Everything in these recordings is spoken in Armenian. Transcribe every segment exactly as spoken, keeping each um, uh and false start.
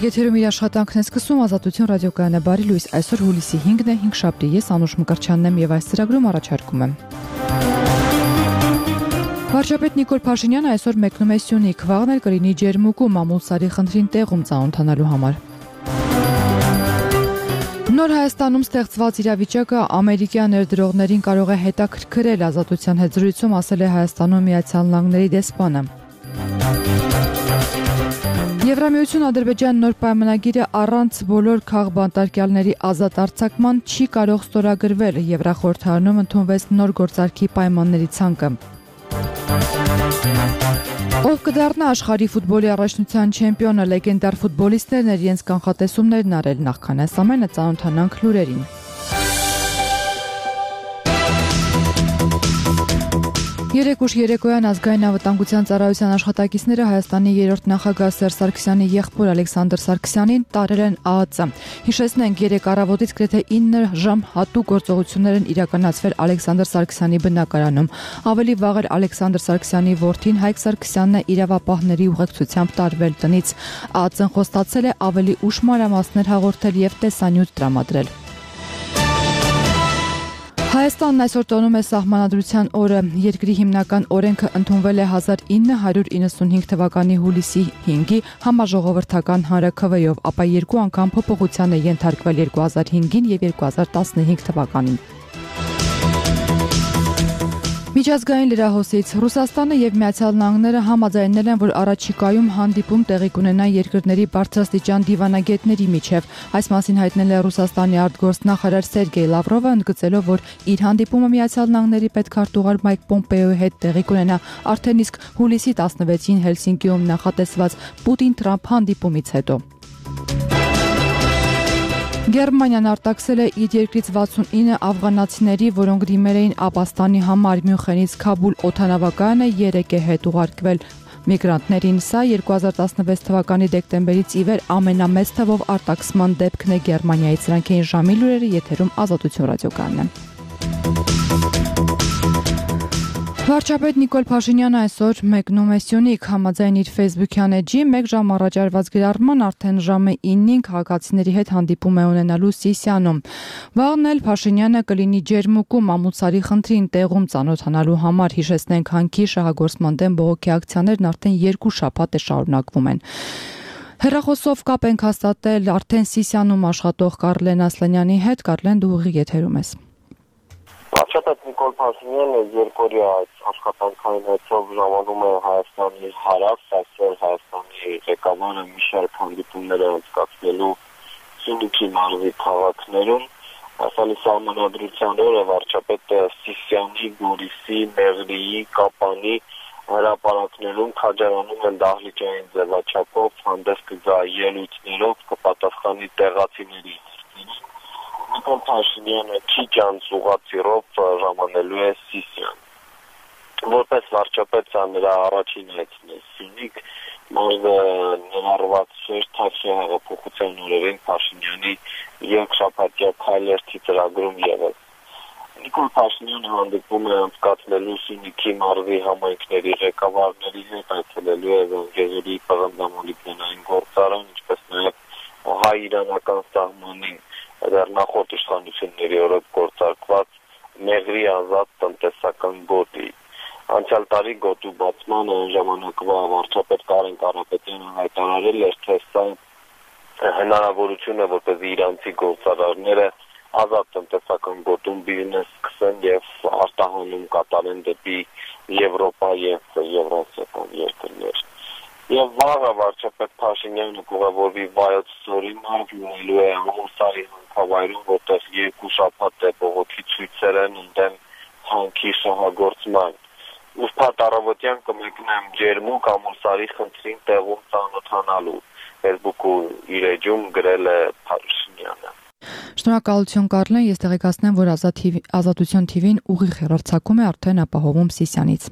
Եթերում իր աշխատանքն է սկսում Ազատություն ռադիոկայանը բարի լույս, այսօր հուլիսի հինգն է, հինգշաբթի, ես Անուշ Մկրտչյանն եմ եւ այս ծրագրում առաջարկում եմ։ Վարչապետ Նիկոլ Փաշինյանը այսօր մեկնում է Սյունիք, վաղն էլ կլինի ջերմուկում Ամուլսարի խնդրին տեղում ծանոթանալու համար։ Նոր Հայաստանում ստեղծված իրավիճակը ամերիկյան ներդրողներին կարող է հետաքրքրել, Ազատության հետ զրույցում ասել է Հայաստանում Միացյալ Նահանգների դեսպանը։ Եվրամիություն Ադրբեջան նոր պայմանագիրը առանց բոլոր քաղբանտարկյալների ազատ արձակման չի կարող ստորագրվել, Եվրախորհրդարանում ընդունվեց նոր գործարքի պայմանների ցանկը։ Ով կդառնա աշխարհի ֆուտբոլի առաջնության չեմպիոնը, լեգենդար ֆուտբոլիստներն իրենց կանխատեսումներն արել, նախքան այս ամենը ծանոթանանք լուրերին։ Երեկ ուշ երեկոյան ազգային անվտանգության ծառայության աշխատակիցները Հայաստանի երրորդ նախագահ Սերժ Սարգսյանի եղբոր Ալեքսանդր Սարգսյանին տարել են ԱԱԾ։ Հիշեցնենք, երեկ առավոտից գրեթե ինը ժամ հատուկ գործողություններ են իրականացվել Ալեքսանդր Սարգսյանի բնակարանում։ Ավելի վաղ էր Ալեքսանդր Սարգսյանի որդին Հայկ Սարգսյանն է իրավապահների ուղեկցությամբ տարվել տնից։ ԱԱԾ-ն խոստացել է ավելի ուշ մանրամասներ հաղորդել եւ տեսանյութ տրամադրել։ Հայաստանն այսօր տոնում է Սահմանադրության օրը, երկրի հիմնական օրենքը ընդունվել է հազար ինը հարյուր իննսունհինգ թվականի հուլիսի հինգի համաժողովրդական հանրաքվեով, ապա երկու անգամ փոփոխության է ենթարկվել երկու հազար հինգին եւ երկու հազար տասնհինգ թվականին։ Միջազգային լրահոսից Ռուսաստանը եւ Միացյալ Նահանգները համաձայնել են, որ առաջիկայում հանդիպում տեղի կունենա երկրների բարձրաստիճան դիվանագետների միջև։ Այս մասին հայտնել է Ռուսաստանի արտգործնախարար Սերգեյ Լավրովը, ընդգծելով, որ իր հանդիպումը Միացյալ Նահանգների պետքարտուղար Մայք Պոմպեոյի հետ տեղի կունենա արդեն իսկ հուլիսի տասնվեցին Հելսինկիում նախատեսված Պուտին-Թրամփ հանդիպումից հետո։ Գերմանիան արտաքսել է իր երկրից վաթսունինը աֆղանացիների, որոնք դիմել էին ապաստանի համար, Մյունխենից Քաբուլ օդանավակայանը երեկ է հետ ուղարկվել միգրանտներին։ Սա երկու հազար տասնվեց թվականի դեկտեմբերից ի վեր ամենամեծ թվով արտաքսման դեպքն է Գերմանիայից։ Սրանք էին ժամի լուրերը, եթերում Ազատություն ռադիոկայանն է։ Վարչապետ Նիկոլ Փաշինյանը այսօր մեկնում է Սյունիք, համաձայն իր Facebook-յան էջի մեկ ժամ առաջ արված գրառման արդեն ժամը ինին քաղաքացիների հետ հանդիպում է ունենալու Սիսիանում։ Վաղն էլ Փաշինյանը կլինի ջերմուկում Ամուլսարի խնդրին տեղում ծանոթանալու համար, հիշեցնենք, հանքի շահագործման դեմ բողոքի ակցիաներն արդեն երկու շաբաթ է շարունակվում են։ Հեռախոսով կապ ենք հաստատել արդեն Սիսիանում աշխատող Կարլեն Ասլանյանի հետ, Կարլեն, դու ուղիղ եթերում ես։ Վարչապետ Նիկոլ Փաշինյանը երկօրյա աշխատանքային այցով ժամանում է Հայաստանի հարավ, այսօր Հայաստանի ղեկավարը մի շարք հանդիպումներ է անցկացնելու Սյունիքի մարզի քաղաքներում։ Հայաստանի Սահմանադրության օրը վարչապետը Սիսիանի, Գորիսի, Մեղրիի, Կապանի հրապարակներում քաջարանում են դահլիճային ձևաչափով, հանդես կգա ելույթներով, կպատասխանի տեղացիների։ Նիկոլ Փաշինյանը քիչ անց ուղղաթիռով ժամանելու է Սիսիան։ Որպես վարչապետ սա նրա առաջին այցն է Սյունիք, մարզը ներառված էր Թավշյա հեղափոխության օրերին Փաշինյանի երկշաբաթյա քայլերթի ծրագրում ևս։ Նիկոլ Փաշինյանը հանդիպում է անցկացնելու Սյունիքի մարզի համայնքների ղեկավարների հետ, այցելելու է Վանգեզուրի պղնձամոլիբդենային գործարան, ինչպես նաև հայ-իրանական սահմանին դեռ նախորդ իշխանությունների օրոք գործարկված Մեղրի ազատ տնտեսական գոտի։ Անցյալ տարի գոտու բացմանը ժամանակվա վարչապետ Կարեն Կարապետյանը հայտարարել էր, թե սա հնարավորություն է, որպեսզի իրանցի գործարարները ազատ տնտեսական գոտում բիզնես սկսեն եւ արտահանում կատարեն դեպի Եվրոպա եւ եվրասիական երկրներ։ Եվ վաղը վարչապետ Փաշինյանը կուղևորվի Վայոց Ձորի մարզ, լինելու է Ամուլսարի հանքավայրում, որտեղ երկու շաբաթ է բողոքի ցույցեր են ընդդեմ հանքի շահագործման։ Ուրբաթ առավոտյան կմեկնեմ ջերմուկ Ամուլսարի խնդրին տեղում ծանոթանալու, Facebook-ու իր էջում գրել է Փաշինյանը։ Շնորհակալություն Կարլեն, ես տեղեկացնեմ, որ Ազատություն թիվին ուղիղ հեռարձակում է արդեն ապահովում Սիսիանից։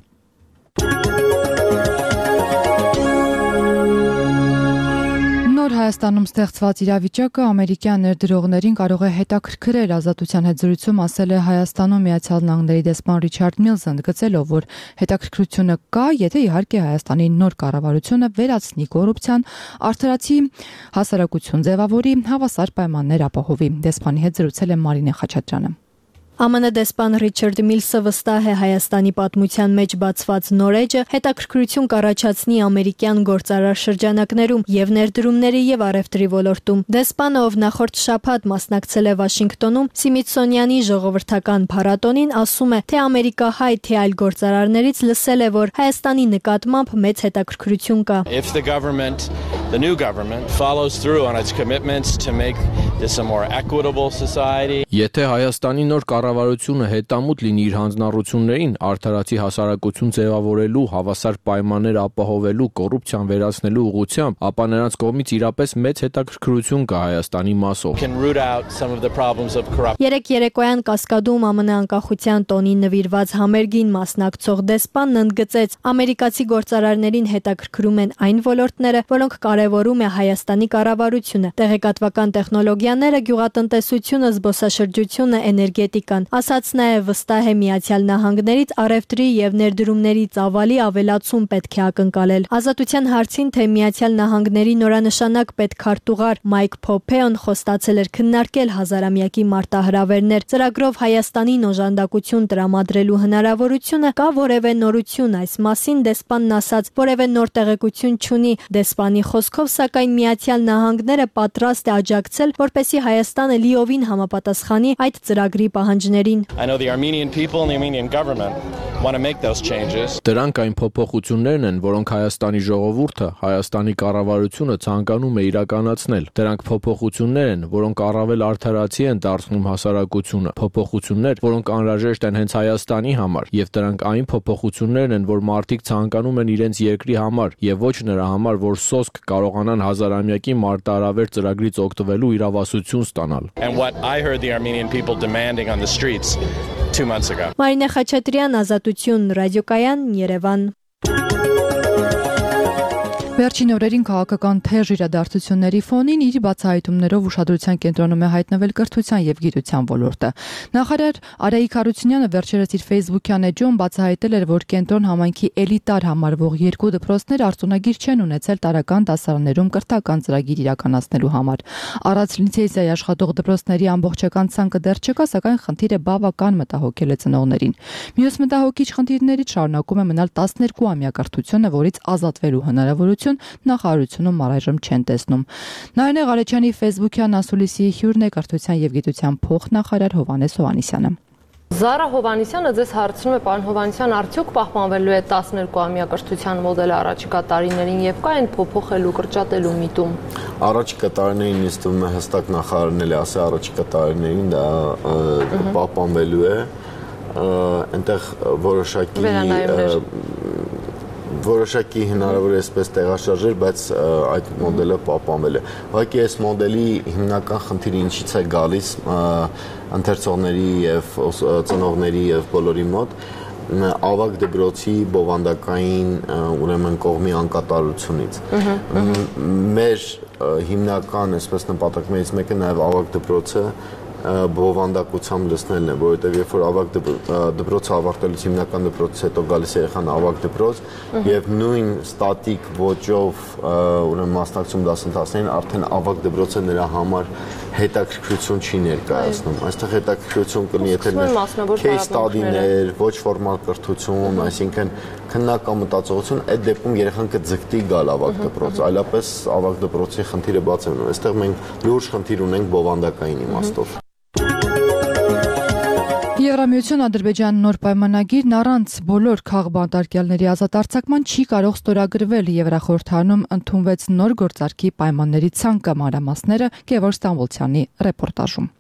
Հայաստանում ստեղծված իրավիճակը ամերիկյան ներդրողներին կարող է հետաքրքրել, Ազատության հետ զրույցում ասել է Հայաստանում Միացյալ Նահանգների դեսպան Ռիչարդ Միլսն, գծելով, որ հետաքրքրությունը կա, եթե իհարկե Հայաստանի նոր կառավարությունը վերացնի կոռուպցիան, արդարացի հասարակություն ձևավորի, հավասար պայմաններ ապահովի։ Դեսպանի հետ զրուցել է Մարինե Խաչատրյանը։ ԱՄՆ դեսպան Ռիչարդ Միլսը վստահ է Հայաստանի պատմության մեջ բացված նոր էջը հետաքրքրություն կառաջացնի ամերիկյան գործարար շրջանակներում եւ ներդրումների եւ առևտրի ոլորտում։ Դեսպանը, ով նախորդ շաբաթ մասնակցել է Վաշինգտոնում Սիմիթսոնյանի ժողովրդական փառատոնին, ասում է, թե ամերիկահայ, թե այլ գործարարներից լսել է, որ Հայաստանի նկատմամբ մեծ հետաքրքրություն կա։ If the government, the new government follows through on its commitments to make this a more equitable society. Եթե Հայաստանի նոր կառավարությունը հետամուտ լինի իր հանձնառություններին, արդարացի հասարակություն ձևավորելու, հավասար պայմաններ ապահովելու, կոռուպցիան վերացնելու ուղղությամբ, ապա նրանց կողմից իրապես մեծ հետաքրքրություն կա Հայաստանի մասով։ Can root out some of the problems of corruption. Երեք երեկոյան Կասկադում ԱՄՆ անկախության տոնին նվիրված համերգին մասնակցող դեսպանն ընդգծեց, ամերիկացի գործարարներին հետաքրքրում են այն ոլորտները, որոնք կարևորում է Հայաստանի կառավարությունը, տեղեկատվական տեխնոլոգիաները, գյուղատնտեսությունը, զբոսաշրջությունը, էներգետիկան։ Ասաց նաև վստահ է Միացյալ Նահանգներից առևտրի եւ ներդրումների ծավալի ավելացում պետք է ակնկալել։ Ազատության հարցին, թե Միացյալ Նահանգների նորանշանակ պետքարտուղար Մայք Փոփեոն խոստացել էր քննարկել հազարամյակի մարտահրավերներ, ծրագրով Հայաստանին օժանդակություն տրամադրելու հնարավորությունը, կա որևէ նորություն այս մասին, դեսպանն ասաց, որևէ նոր տեղեկություն չունի։ Դեսպանի խոսքով, սակայն Միացյալ Նահանգները պատրաստ է աջակցել, որպեսզի Հայաստանը լիովին համապատասխանի այդ ծրագրի պահանջներին։ I know the Armenian people and the Armenian government want to make those changes. Դրանք այն փոփոխություններն են, որոնք Հայաստանի ժողովուրդը, Հայաստանի կառավարությունը ցանկանում է իրականացնել։ Դրանք փոփոխություններ են, որոնք առավել արդարացի են դարձնում հասարակությունը, փոփոխություններ, որոնք անհրաժեշտ են հենց Հայաստանի համար, եւ դրանք այն փոփոխություններն են, որ մարդիկ ցանկանում են իրենց երկրի համար եւ ոչ նրա համար, որ սոսկ կարողանան հազարամյակի մարտահրավեր ծրագրից օգտվելու իրավասություն ստանալ։ And what I heard the Armenian people demanding on the streets two months ago. Մարինե Խաչատրյան, Ազատություն, Ռադիոկայան, Երևան։ Վերջին օրերին քաղաքական թեժ իրադարձությունների ֆոնին իր բացահայտումներով ուշադրության կենտրոնում է հայտնվել կրթության եւ գիտության ոլորտը։ Նախարար Արայիկ Հարությունյանը վերջերս իր Facebook-յան էջում բացահայտել էր, որ կենտրոն համայնքի էլիտար համարվող երկու դպրոցներ արտոնագիր չեն ունեցել տարական դասարաններում կրթական ծրագիր իրականացնելու համար։ Առանց լիցենզիայի աշխատող դպրոցների ամբողջական ցանկը դեռ չկա, սակայն խնդիրը բավական մտահոգել է ծնողներին։ Մյուս մտահոգիչ խնդիրներից շարունակում է մնալ տասներկու ամյա կրթությունը, որից ազատվելու հնարավորություն նախարարությունում առայժմ չեն տեսնում։ Նարինե Ղարեչյանի Facebook-յան ասուլիսի հյուրն է կրթության եւ գիտության փոխնախարար Հովհաննես Հովհաննիսյանը։ Զարա Հովհաննիսյանը ձեզ հարցնում է, պարոն Հովհաննիսյան, արդյոք պահպանվելու է տասներկու ամյա կրթության մոդելը առաջիկա տարիներին եւ կա այն փոփոխելու, կրճատելու միտում։ Առաջիկա տարիներին ինձ թվում է հստակ նախարարն էլ ասի առաջիկա տարիներին դա պահպանվելու է, այնտեղ որոշակի որոշակի հնարավոր է այսպես տեղաշարժեր, բայց այդ մոդելը պահպանվել է։ Ուղղակի այս մոդելի հիմնական խնդիրը ինչից է գալիս ընթերցողների եւ ծնողների եւ բոլորի մոտ ավագ դպրոցի բովանդակային ուրեմն կողմի անկատարությունից։ Մեր հիմնական այսպես նպատակներից մեկը նաեւ ավագ դպրոցը բովանդակությամբ լցնելն է, որովհետև երբ որ ավագ դպրոցը ավարտելուց հիմնական դպրոցից հետո գալիս է երեխան ավագ դպրոց եւ նույն ստատիկ ոճով ուրեմն մասնակցում դասընթացներին արդեն ավագ դպրոցը նրա համար հետաքրքրություն չի ներկայացնում։ Այստեղ հետաքրքրություն կլինի եթե case study-ներ, ոչ ֆորմալ կրթություն, այսինքն քննական մտածողություն, այդ դեպքում երեխան կձգտի գալ ավագ դպրոց, այլապես ավագ դպրոցի խնդիրը բաց է մնում։ Այստեղ մենք լուրջ խնդիր ունենք բովանդակային իմաստով։ Եվրամիություն Ադրբեջան նոր պայմանագիրն առանց բոլոր քաղբանտարկյալների ազատ արձակման չի կարող ստորագրվել։ Եվրախորհրդանում ընդունվեց նոր գործարքի պայմանների ցանկը, մանրամասները Գևորգ Ստամբոլցյանի ռեպորտաժում։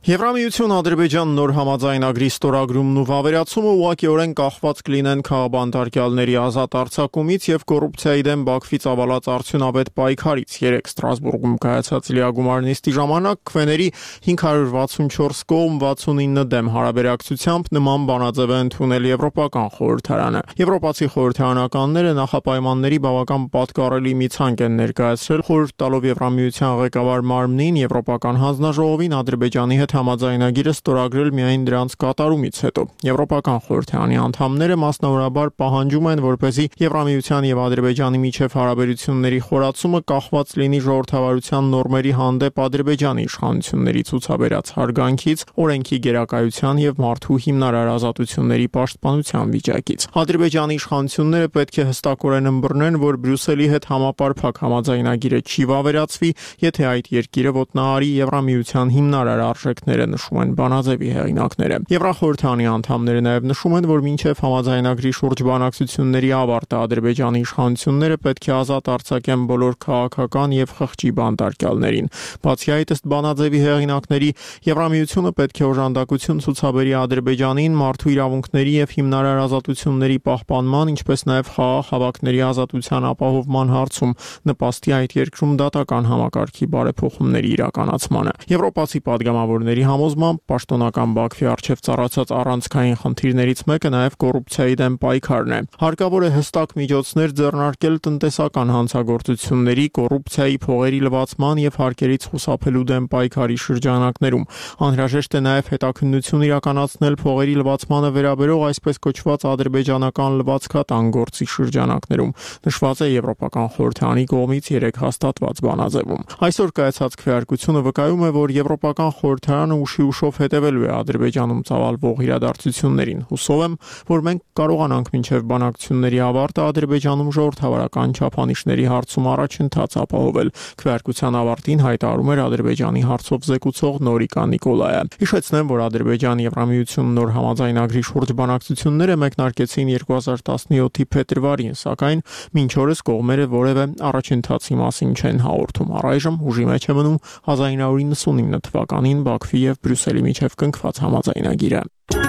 Եվրամիություն Ադրբեջան նոր համաձայնագրի ստորագրումն ու վավերացումը ուղղակիորեն կախված կլինեն քաղաքաբանտարկյալների ազատ արձակումից եւ կոռուպցիայի դեմ Բաքվից ավալած արդյունավետ պայքարից։ Երեկ Ստրասբուրգում կայացած լիագումար նիստի ժամանակ քվեների հինգ հարյուր վաթսունչորս կողմ վաթսունինը դեմ հարաբերակցությամբ նման բանաձև է ընդունել Եվրոպական խորհրդարանը։ Եվրոպացի խորհրդարանականները նախապայմանների բավական պատկառելի մի ցանկ են ներկայացրել, խորհուրդ տալով Եվրամիության ղեկավար մարմնին Եվրոպական հանձնաժողովին Ադրբեջանի հետ համաձայնագիրը ստորագրել միայն դրանց կատարումից հետո։ Եվրոպական խորհրդարանի անդամները մասնավորաբար պահանջում են, որպեսզի Եվրամիության եւ Ադրբեջանի միջև հարաբերությունների խորացումը կախված լինի ժողովրդավարության նորմերի հանդեպ Ադրբեջանի իշխանությունների ցուցաբերած հարգանքից, օրենքի գերակայության եւ մարդու հիմնարար ազատությունների պաշտպանության վիճակից։ Ադրբեջանի իշխանությունները պետք է հստակորեն ըմբռնեն, որ Բրյուսելի հետ համապարփակ համաձայնագիրը չի վավերացվի, եթե այդ երկիրը ոտնահարի Եվրամիության հիմնարար արժեքները, նշում են բանաձևի հեղինակները։ Եվրախորհրդարանի անդամները նաև նշում են, որ մինչև համաձայնագրի շուրջ բանակցությունների ավարտը Ադրբեջանի իշխանությունները պետք է ազատ արձակեն բոլոր քաղաքական եւ խղճի բանտարկյալներին։ Բացի այդ, ըստ բանաձևի հեղինակների, Եվրամիությունը պետք է օժանդակություն ցուցաբերի Ադրբեջանին մարդու իրավունքների եւ հիմնարար ազատությունների պահպանման, ինչպես նաև խաղաղ հավաքների ազատության ապահովման հարցում նպաստի այդ երկրում դատական համակարգի բարեփոխումների իրականացմանը։ Եվրոպացի պատգամավորների համոզմամբ պաշտոնական Բաքվի առջև ծառացած առանցքային խնդիրներից մեկը նաև կոռուպցիայի դեմ պայքարն է։ Հարկավոր է հստակ միջոցներ ձեռնարկել տնտեսական հանցագործությունների, կոռուպցիայի, փողերի լվացման եւ հարկերից խուսափելու դեմ պայքարի շրջանակներում։ Անհրաժեշտ է նաև հետաքննություն իրականացնել փողերի լվացմանը վերաբերող այսպես կոչված ադրբեջանական լվացքատան գործի շրջանակներում, նշված է Եվրոպական խորհրդարանի կողմից երեկ հաստատված բանաձևում։ Այսօր կայացած քվեարկությունը վկայում է, որ Եվրոպական խորհրդարանը ուշի ուշով հետևելու է Ադրբեջանում ծավալվող իրադարձություններին։ Հուսով եմ, որ մենք կարողանանք մինչև բանակցությունների ավարտը Ադրբեջանում ժողովրդավարական չափանիշների հարցում առաջընթաց ապահովել։ Քվեարկության ավարտին հայտարարում էր Ադրբեջանի հարցով զեկուցող Նորիկա Նիկոլայը։ Հիշեցնեմ, որ Ադրբեջան-Եվրամիություն նոր համաձայնագրի շուրջ բանակցությունները մեկնարկեցին երկու հազար տասնյոթի փետրվարին, սակայն մինչ օրս կողմերը որևէ առաջընթացի մասին չեն հաղորդում։ Առայժմ ուժի մեջ է մնում հազար ինը հարյուր նվաթ թվականին Բաքվի եւ Բրյուսելի միջև կնքված համաձայնագիրը։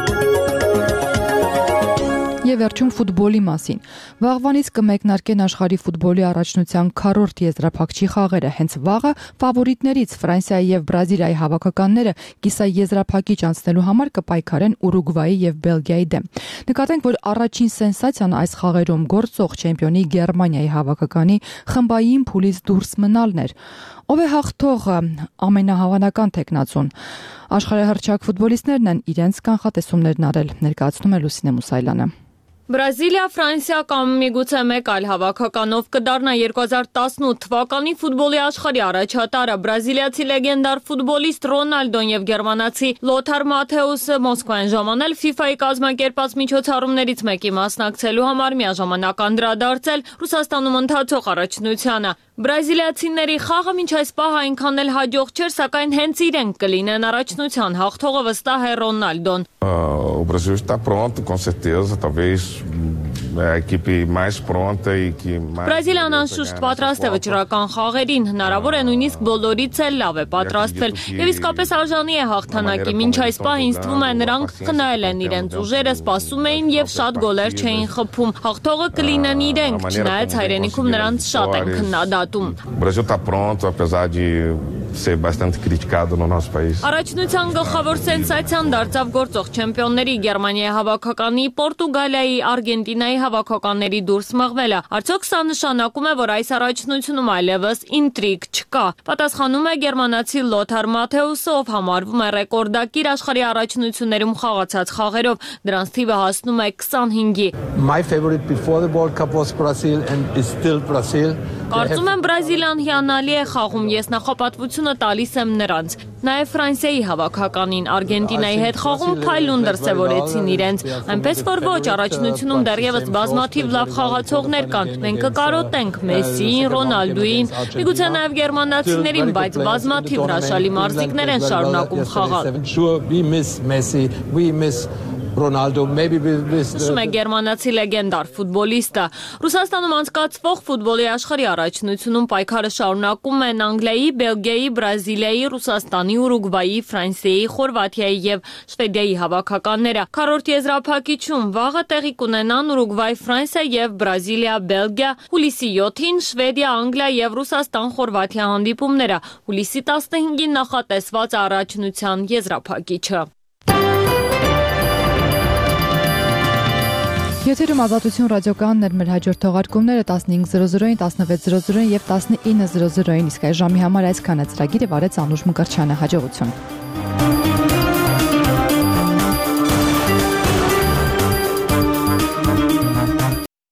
Եվ վերջում ֆուտբոլի մասին։ Վաղվանից կմեկնարկեն աշխարհի ֆուտբոլի առաջնության քառորդ եզրափակչի խաղերը։ Հենց վաղը ֆավորիտներից Ֆրանսիայի եւ Բրազիլիայի հավաքականները կիսաեզրափակիչ անցնելու համար կպայքարեն Ուրուգվայի եւ Բելգիայի դեմ։ Նկատենք, որ առաջին սենսացիան այս խաղերում գործող չեմպիոնի Գերմանիայի հավաքականի խմբային փուլից դուրս մնալն էր։ Ով է հաղթող ամենահավանական տեխնացուն։ Աշխարհահռչակ ֆուտբոլիստներն են իրենց կանխատեսումներն արել, ներկայացնում է Լուսինե Մուսայլյանը։ Բրազիլիա, Ֆրանսիա կամ միգուցե մեկ այլ հավաքականով կդառնա երկու հազար տասնութ թվականի ֆուտբոլի աշխարհի առաջատարը։ Բրազիլիացի լեգենդար ֆուտբոլիստ Ռոնալդոն եւ գերմանացի Լոթար Մաթեուսը Մոսկվա են ժամանել FIFA-ի կազմակերպած միջոցառումներից մեկի մասնակցելու համար միաժամանակ անդրադարձել Ռուսաստանում ընթացող առաջնությանը։ Բրազիլիացիների խաղը մինչ այս պահ այնքան էլ հաջող չէր, սակայն հենց իրենք կլինեն առաջնության հաղթողը, վստահ է Ռոնալդոն։ O Brasil está pronto, com certeza, talvez a equipe mais pronta e que mais Բրազիլիան անշուշտ պատրաստ է վճռական խաղերին, հնարավոր է նույնիսկ բոլորից էլ լավ է պատրաստվել եւ իսկապես արժանի է հաղթանակի։ Մինչ այս պահ ինձ թվում է նրանք խնայել են իրենց ուժերը, սպասում էին եւ շատ գոլեր չէին խփում։ Հաղթողը կլինեն իրենք, չնայած հայրենիքում նրանց շատ են քննադատում։ Brasil está pronto, apesar de ser bastante criticado no nosso país. Առաջնության գլխավոր սենսացիան դարձավ գործող չեմպիոնների Գերմանիայի հավաքականի, Պորտուգալիայի, Արգենտինայի հավաքականների դուրս մղվելը։ Արդյոք սա նշանակում է, որ այս առաջնությունում այլևս ինտրիգ չկա։ Պատասխանում է գերմանացի Լոթար Մաթեուսը, ով համարվում է ռեկորդակիր աշխարհի առաջնություններում խաղացած խաղերով։ Դրանց թիվը հասնում է քսանհինգի։ My favorite before the World Cup was Brazil and is still Brazil. Կարծում եմ Բրազիլիան հիանալի է խաղում, ես նախապատվությունը տալիս եմ նրանց։ Նաև Ֆրանսիայի հավաքականին Արգենտինայի հետ խաղում փայլուն դրսևորեցին իրենց։ Այնպես որ ոչ, առաջնությունում դեռևս բազմաթիվ լավ խաղացողներ կան։ Մենք կկարոտենք Մեսսիին, Ռոնալդուին, միգուցե նաև գերմանացիներին, բայց բազմաթիվ հրաշալի մարզիկներ են շարունակում խաղալ։ Ronaldo, maybe with, with Նշում է գերմանացի լեգենդար ֆուտբոլիստը։ Ռուսաստանում անցկացվող ֆուտբոլի աշխարհի առաջնությունում պայքարը շարունակում են Անգլիայի, Բելգիայի, Բրազիլիայի, Ռուսաստանի, Ուրուգվայի, Ֆրանսիայի, Խորվաթիայի եւ Շվեդիայի հավաքականները։ Քառորդ եզրափակիչում վաղը տեղի կունենան Ուրուգվայ, Ֆրանսիա եւ Բրազիլիա, Բելգիա, հուլիսի յոթին Շվեդիա, Անգլիա եւ Ռուսաստան, Խորվաթիա հանդիպումները, հուլիսի տասնհինգին նախատեսված առաջնության եզրափակիչը։ Եթերում Ազատություն ռադիոկայանն էր, մեր հաջորդ թողարկումները տասնհինգ զրո զրոին, տասնվեց զրո զրոին եւ տասնինը զրո զրոին, իսկ այս ժամի համար այսքան է ծրագիրը վարեց Անուշ Մկրտչյանը, հաջողություն։